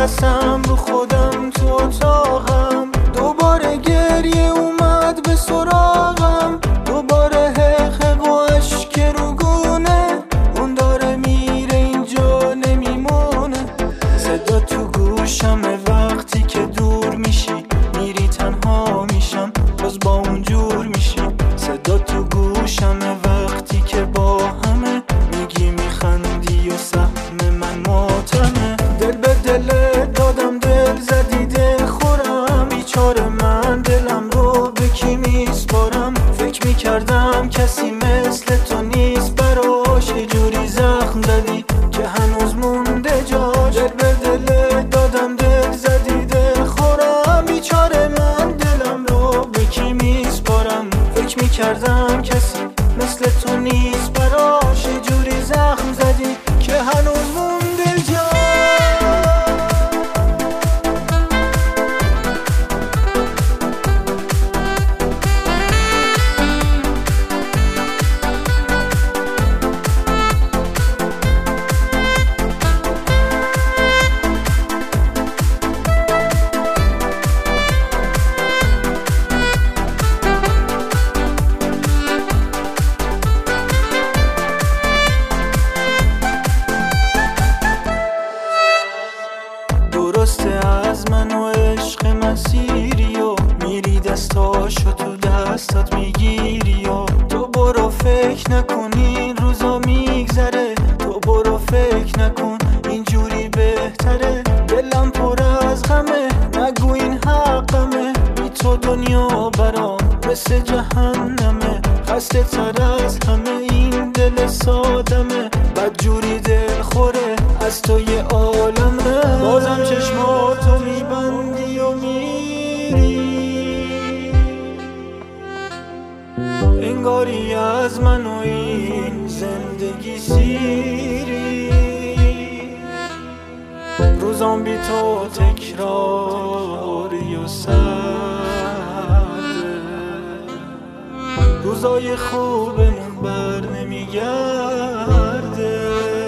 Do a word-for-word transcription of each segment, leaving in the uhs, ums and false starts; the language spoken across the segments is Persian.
نفسم رو خودم تو اتاقم، دوباره گریه اومد به سراغم، دوباره حق و اشک رو گونه، اون داره میره اینجا نمیمونه. صدا تو گوشمه وقتی که دور میشی، میری تنها میشم باز با اون جور میشی. صدا تو گوشمه وقتی که با همه میگی میخندی و سهم من ماتمه. دل به دل دادم دل زدی دل خورم، بیچاره من دلم رو به کی میسپارم. فکر میکردم کسی مثل تو نیست براش، یه جوری زخم زدی که هنوز مونده جاش. دل به دل دادم دل زدی دل خورم، بیچاره من دلم رو به کی میسپارم. فکر میکردم کسی مثل تو نیست براش، یه جوری زخم زدی که هنوز مونده جاش. درسته از من و عشق مسیری و میری دستاشو تو دستات میگیری و تو برو فکر نکن این روزا میگذره، تو برو فکر نکن اینجوری بهتره. دلم پر از غمه نگو این حقمه، بی تو دنیا برام مثل جهنمه. خسته تر از همه این دل سادمه، بدجوری دل خوره از تو یه عالمه. بازم چشماتو میبندی و میری، انگاری از من و این زندگی سیری. روزام بی تو تکراری و سرده، روزای خوبمون بر نمیگرده.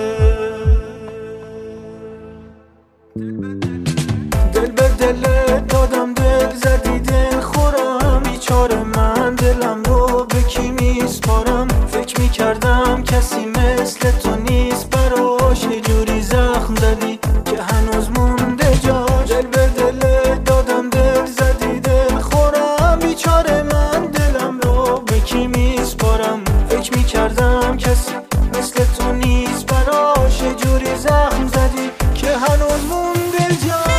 دل به دل دادم دل زدی دل خورم، بیچاره من دلم رو به کی میسپارم. فکر میکردم کسی مثل تو نیست براش، یه جوری زخم زدی که هنوز مونده جاش. دل به دل دادم دل زدی دل خورم، بیچاره من دلم رو به کی میسپارم. فکر میکردم کسی مثل تو نیست براش، یه جوری زخم زدی که هنوز مونده جاش.